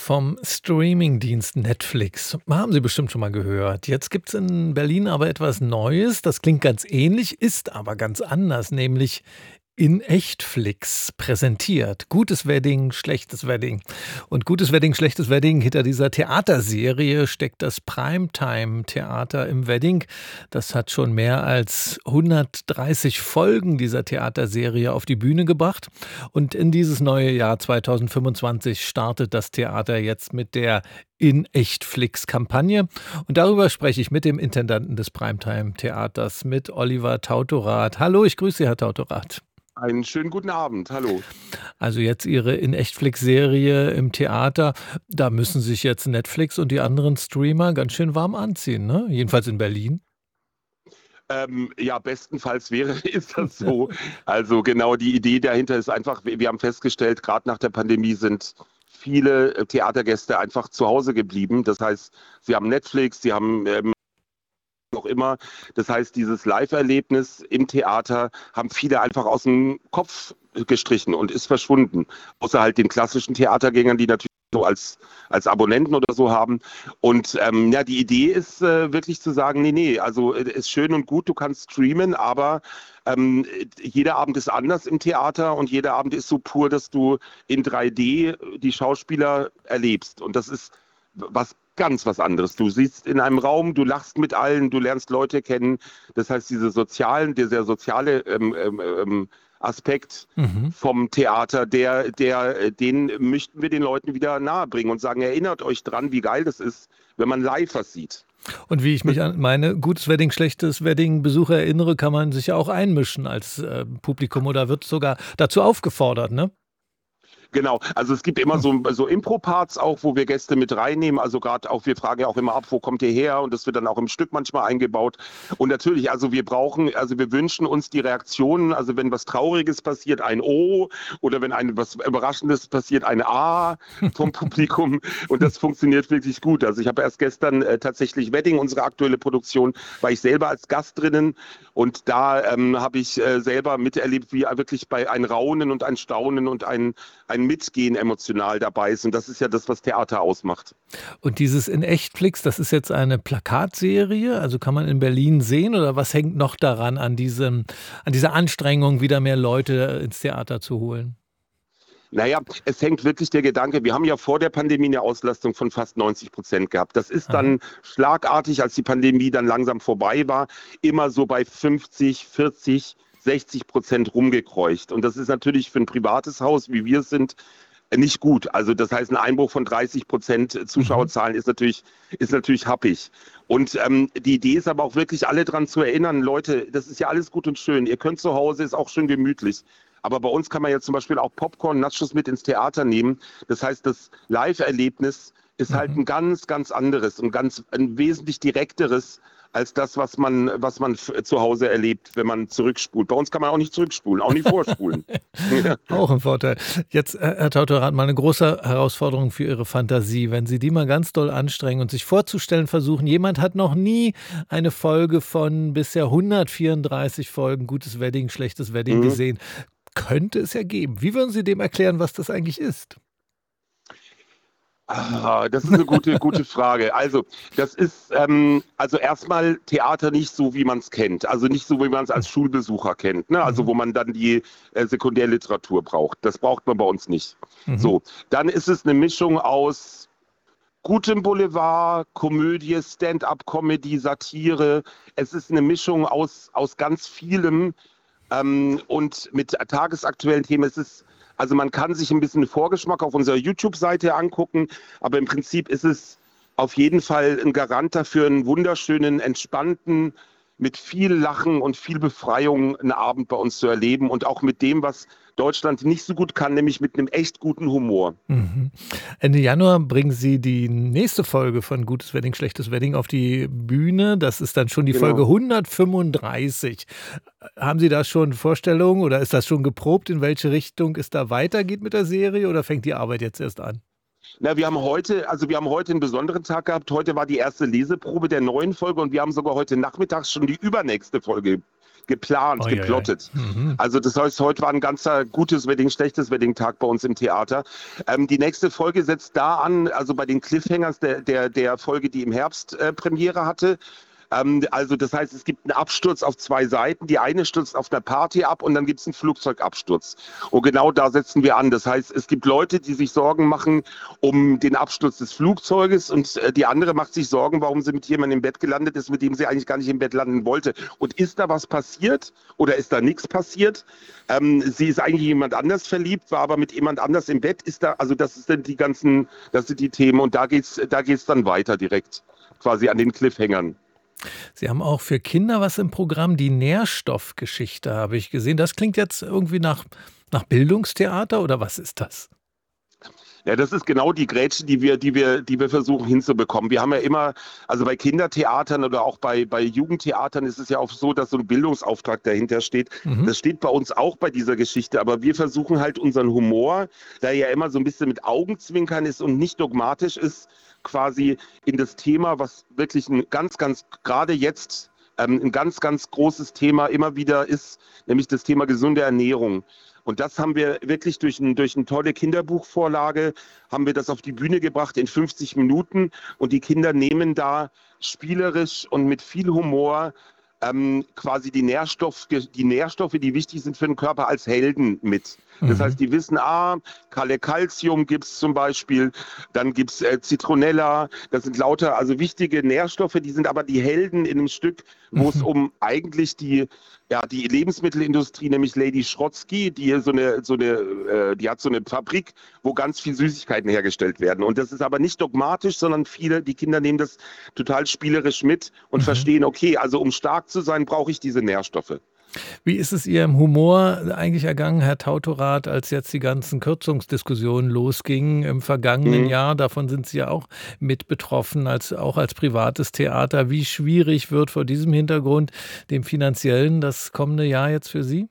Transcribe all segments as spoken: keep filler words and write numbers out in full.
vom Streamingdienst Netflix. Haben Sie bestimmt schon mal gehört. Jetzt gibt's in Berlin aber etwas Neues. Das klingt ganz ähnlich, ist aber ganz anders, nämlich in Echtflix präsentiert. Gutes Wedding, schlechtes Wedding. Und gutes Wedding, schlechtes Wedding, hinter dieser Theaterserie steckt das Primetime-Theater im Wedding. Das hat schon mehr als hundertdreißig Folgen dieser Theaterserie auf die Bühne gebracht. Und in dieses neue Jahr zweitausendfünfundzwanzig startet das Theater jetzt mit der in Echtflix-Kampagne. Und darüber spreche ich mit dem Intendanten des Primetime-Theaters, mit Oliver Tautorath. Hallo, ich grüße Sie, Herr Tautorath. Einen schönen guten Abend, hallo. Also jetzt Ihre in Echtflix-Serie im Theater, da müssen sich jetzt Netflix und die anderen Streamer ganz schön warm anziehen, ne? Jedenfalls in Berlin. Ähm, ja, bestenfalls wäre, ist das so. Also genau, die Idee dahinter ist einfach, wir wir haben festgestellt, gerade nach der Pandemie sind viele äh, Theatergäste einfach zu Hause geblieben. Das heißt, sie haben Netflix, sie haben ähm, auch immer. Das heißt, dieses Live-Erlebnis im Theater haben viele einfach aus dem Kopf gestrichen und ist verschwunden. Außer halt den klassischen Theatergängern, die natürlich so als, als Abonnenten oder so haben. Und ähm, ja, die Idee ist äh, wirklich zu sagen, nee, nee, also äh, ist schön und gut, du kannst streamen, aber ähm, jeder Abend ist anders im Theater und jeder Abend ist so pur, dass du in drei D die Schauspieler erlebst. Und das ist was ganz was anderes. Du siehst in einem Raum, du lachst mit allen, du lernst Leute kennen. Das heißt, diese sozialen, dieser soziale ähm, ähm, ähm, Aspekt Mhm. vom Theater, der, der, den möchten wir den Leuten wieder nahebringen und sagen, erinnert euch dran, wie geil das ist, wenn man live was sieht. Und wie ich mich an meine gutes Wedding, schlechtes Wedding-Besuche erinnere, kann man sich ja auch einmischen als äh, Publikum oder wird sogar dazu aufgefordert, ne? Genau, also es gibt immer so, so Impro-Parts auch, wo wir Gäste mit reinnehmen. Also gerade auch, wir fragen ja auch immer ab, wo kommt ihr her? Und das wird dann auch im Stück manchmal eingebaut. Und natürlich, also wir brauchen, also wir wünschen uns die Reaktionen, also wenn was Trauriges passiert, ein O oder wenn ein was Überraschendes passiert, ein A vom Publikum. Und das funktioniert wirklich gut. Also ich habe erst gestern äh, tatsächlich Wedding, unsere aktuelle Produktion, war ich selber als Gast drinnen. Und da ähm, habe ich äh, selber miterlebt, wie wirklich bei ein Raunen und ein Staunen und ein, ein Mitgehen emotional dabei ist. Und das ist ja das, was Theater ausmacht. Und dieses in Echtflix, das ist jetzt eine Plakatserie, also kann man in Berlin sehen oder was hängt noch daran an diesem, an dieser Anstrengung, wieder mehr Leute ins Theater zu holen? Naja, es hängt wirklich der Gedanke, wir haben ja vor der Pandemie eine Auslastung von fast neunzig Prozent gehabt. Das ist Aha. dann schlagartig, als die Pandemie dann langsam vorbei war, immer so bei fünfzig, vierzig, sechzig Prozent rumgekreucht. Und das ist natürlich für ein privates Haus, wie wir es sind, nicht gut. Also das heißt, ein Einbruch von dreißig Prozent Mhm. Zuschauerzahlen ist natürlich, ist natürlich happig. Und ähm, die Idee ist aber auch wirklich, alle dran zu erinnern, Leute, das ist ja alles gut und schön. Ihr könnt zu Hause, ist auch schön gemütlich. Aber bei uns kann man jetzt zum Beispiel auch Popcorn, Nachos mit ins Theater nehmen. Das heißt, das Live-Erlebnis ist halt Mhm. ein ganz, ganz anderes und ganz ein wesentlich direkteres als das, was man, was man f- zu Hause erlebt, wenn man zurückspult. Bei uns kann man auch nicht zurückspulen, auch nicht vorspulen. Auch ein Vorteil. Jetzt, äh, Herr Tautorat, mal eine große Herausforderung für Ihre Fantasie. Wenn Sie die mal ganz doll anstrengen und sich vorzustellen versuchen, jemand hat noch nie eine Folge von bisher hundertvierunddreißig Folgen Gutes Wedding, schlechtes Wedding Mhm. gesehen. Könnte es ja geben. Wie würden Sie dem erklären, was das eigentlich ist? Ah, das ist eine gute, gute Frage. Also, das ist ähm, also erstmal Theater nicht so, wie man es kennt. Also nicht so, wie man es als Schulbesucher kennt. Ne? Also Mhm. wo man dann die äh, Sekundärliteratur braucht. Das braucht man bei uns nicht. Mhm. So, dann ist es eine Mischung aus gutem Boulevard, Komödie, Stand-up-Comedy, Satire. Es ist eine Mischung aus, aus ganz vielem ähm, und mit tagesaktuellen Themen. Es ist, also man kann sich ein bisschen Vorgeschmack auf unserer YouTube-Seite angucken, aber im Prinzip ist es auf jeden Fall ein Garant dafür, einen wunderschönen, entspannten, mit viel Lachen und viel Befreiung einen Abend bei uns zu erleben und auch mit dem, was Deutschland nicht so gut kann, nämlich mit einem echt guten Humor. Mhm. Ende Januar bringen Sie die nächste Folge von Gutes Wedding, schlechtes Wedding auf die Bühne. Das ist dann schon die Folge Genau. hundertfünfunddreißig. Haben Sie da schon Vorstellungen oder ist das schon geprobt, in welche Richtung es da weitergeht mit der Serie oder fängt die Arbeit jetzt erst an? Na, wir haben heute, also wir haben heute einen besonderen Tag gehabt. Heute war die erste Leseprobe der neuen Folge und wir haben sogar heute Nachmittag schon die übernächste Folge geplant, Ui, ui, ui. geplottet. Mhm. Also das heißt, heute war ein ganzer gutes Wedding, schlechtes Wedding-Tag bei uns im Theater. Ähm, die nächste Folge setzt da an, also bei den Cliffhangers der, der, der Folge, die im Herbst äh, Premiere hatte. Ähm, also das heißt, es gibt einen Absturz auf zwei Seiten. Die eine stürzt auf einer Party ab und dann gibt es einen Flugzeugabsturz. Und genau da setzen wir an. Das heißt, es gibt Leute, die sich Sorgen machen um den Absturz des Flugzeuges und äh, die andere macht sich Sorgen, warum sie mit jemandem im Bett gelandet ist, mit dem sie eigentlich gar nicht im Bett landen wollte. Und ist da was passiert oder ist da nichts passiert? Ähm, sie ist eigentlich jemand anders verliebt, war aber mit jemand anders im Bett. Ist da, also das ist dann die ganzen, das sind die Themen und da geht's, da geht's dann weiter direkt, quasi an den Cliffhangern. Sie haben auch für Kinder was im Programm, die Nährstoffgeschichte habe ich gesehen. Das klingt jetzt irgendwie nach nach Bildungstheater oder was ist das? Ja, das ist genau die Grätsche, die wir, die wir, die wir versuchen hinzubekommen. Wir haben ja immer, also bei Kindertheatern oder auch bei, bei Jugendtheatern ist es ja auch so, dass so ein Bildungsauftrag dahinter steht. Mhm. Das steht bei uns auch bei dieser Geschichte, aber wir versuchen halt unseren Humor, der ja immer so ein bisschen mit Augenzwinkern ist und nicht dogmatisch ist, quasi in das Thema, was wirklich ein ganz, ganz, gerade jetzt ähm, ein ganz, ganz großes Thema immer wieder ist, nämlich das Thema gesunde Ernährung. Und das haben wir wirklich durch, ein, durch eine tolle Kinderbuchvorlage, haben wir das auf die Bühne gebracht in fünfzig Minuten. Und die Kinder nehmen da spielerisch und mit viel Humor ähm, quasi die Nährstoff, die Nährstoffe, die wichtig sind für den Körper, als Helden mit. Das Mhm. heißt, die wissen, ah, Kalle Calcium gibt es zum Beispiel, dann gibt es äh, Zitronella, das sind lauter, also wichtige Nährstoffe, die sind aber die Helden in einem Stück, wo es Mhm. um eigentlich die, ja, die Lebensmittelindustrie, nämlich Lady Schrotzky, die so eine, so eine, äh, die hat so eine Fabrik, wo ganz viel Süßigkeiten hergestellt werden. Und das ist aber nicht dogmatisch, sondern viele, die Kinder nehmen das total spielerisch mit und Mhm. verstehen, okay, also um stark zu sein, brauche ich diese Nährstoffe. Wie ist es Ihrem Humor eigentlich ergangen, Herr Tautorath, als jetzt die ganzen Kürzungsdiskussionen losgingen im vergangenen Mhm. Jahr? Davon sind Sie ja auch mit betroffen, als auch als privates Theater. Wie schwierig wird vor diesem Hintergrund, dem finanziellen, das kommende Jahr jetzt für Sie?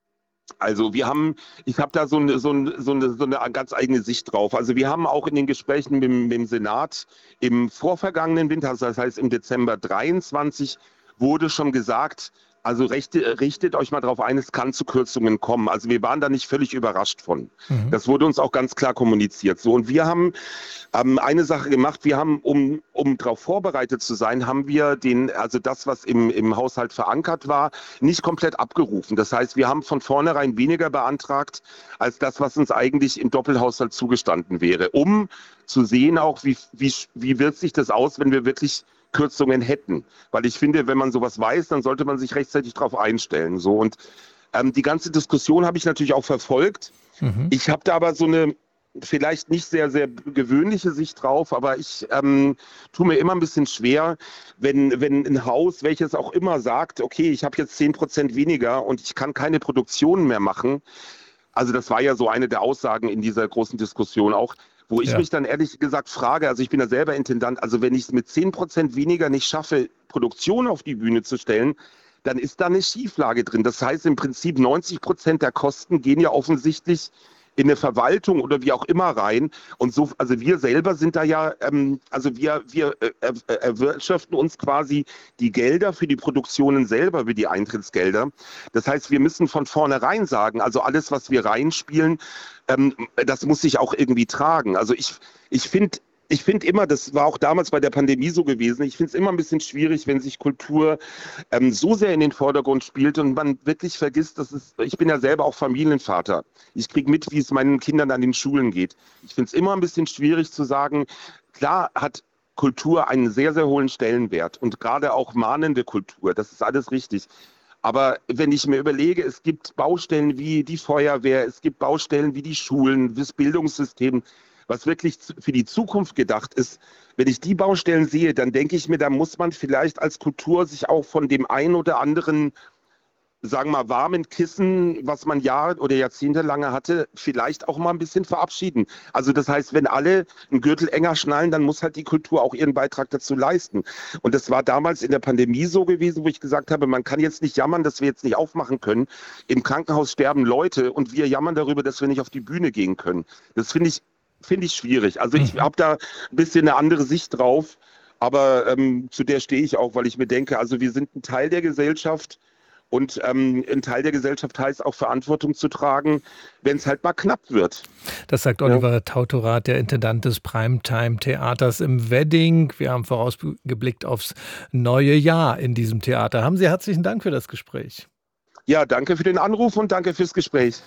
Also wir haben, ich habe da so eine, so, eine, so, eine, so eine ganz eigene Sicht drauf. Also wir haben auch in den Gesprächen mit, dem- mit dem Senat im vorvergangenen Winter, also das heißt im Dezember dreiundzwanzig, wurde schon gesagt, also rechte, richtet euch mal darauf ein, es kann zu Kürzungen kommen. Also wir waren da nicht völlig überrascht von. Mhm. Das wurde uns auch ganz klar kommuniziert. So, und wir haben ähm, eine Sache gemacht, wir haben, um, um darauf vorbereitet zu sein, haben wir den, also das, was im, im Haushalt verankert war, nicht komplett abgerufen. Das heißt, wir haben von vornherein weniger beantragt, als das, was uns eigentlich im Doppelhaushalt zugestanden wäre, um zu sehen auch, wie, wie, wie wirkt sich das aus, wenn wir wirklich Kürzungen hätten. Weil ich finde, wenn man sowas weiß, dann sollte man sich rechtzeitig darauf einstellen. So, und ähm, die ganze Diskussion habe ich natürlich auch verfolgt. Mhm. Ich habe da aber so eine vielleicht nicht sehr, sehr gewöhnliche Sicht drauf, aber ich ähm, tue mir immer ein bisschen schwer, wenn, wenn ein Haus, welches auch immer, sagt, okay, ich habe jetzt zehn Prozent weniger und ich kann keine Produktion mehr machen. Also das war ja so eine der Aussagen in dieser großen Diskussion auch, wo ich Ja. mich dann ehrlich gesagt frage, also ich bin ja selber Intendant, also wenn ich es mit zehn Prozent weniger nicht schaffe, Produktion auf die Bühne zu stellen, dann ist da eine Schieflage drin. Das heißt im Prinzip neunzig Prozent der Kosten gehen ja offensichtlich in eine Verwaltung oder wie auch immer rein. Und so, also wir selber sind da ja, ähm, also wir, wir äh, äh, erwirtschaften uns quasi die Gelder für die Produktionen selber, wie die Eintrittsgelder. Das heißt, wir müssen von vornherein sagen, also alles, was wir reinspielen, ähm, das muss sich auch irgendwie tragen. Also ich, ich finde, ich finde immer, das war auch damals bei der Pandemie so gewesen, ich finde es immer ein bisschen schwierig, wenn sich Kultur ähm, so sehr in den Vordergrund spielt und man wirklich vergisst, dass es, ich bin ja selber auch Familienvater. Ich kriege mit, wie es meinen Kindern an den Schulen geht. Ich finde es immer ein bisschen schwierig zu sagen, klar hat Kultur einen sehr, sehr hohen Stellenwert und gerade auch mahnende Kultur, das ist alles richtig. Aber wenn ich mir überlege, es gibt Baustellen wie die Feuerwehr, es gibt Baustellen wie die Schulen, das Bildungssystem, was wirklich für die Zukunft gedacht ist. Wenn ich die Baustellen sehe, dann denke ich mir, da muss man vielleicht als Kultur sich auch von dem einen oder anderen, sagen wir mal, warmen Kissen, was man Jahre oder Jahrzehnte lange hatte, vielleicht auch mal ein bisschen verabschieden. Also das heißt, wenn alle einen Gürtel enger schnallen, dann muss halt die Kultur auch ihren Beitrag dazu leisten. Und das war damals in der Pandemie so gewesen, wo ich gesagt habe, man kann jetzt nicht jammern, dass wir jetzt nicht aufmachen können. Im Krankenhaus sterben Leute und wir jammern darüber, dass wir nicht auf die Bühne gehen können. Das finde ich, finde ich schwierig. Also ich Mhm. habe da ein bisschen eine andere Sicht drauf, aber ähm, zu der stehe ich auch, weil ich mir denke, also wir sind ein Teil der Gesellschaft. Und ähm, ein Teil der Gesellschaft heißt auch Verantwortung zu tragen, wenn es halt mal knapp wird. Das sagt Ja. Oliver Tautorath, der Intendant des Primetime-Theaters im Wedding. Wir haben vorausgeblickt aufs neue Jahr in diesem Theater. Haben Sie herzlichen Dank für das Gespräch. Ja, danke für den Anruf und danke fürs Gespräch.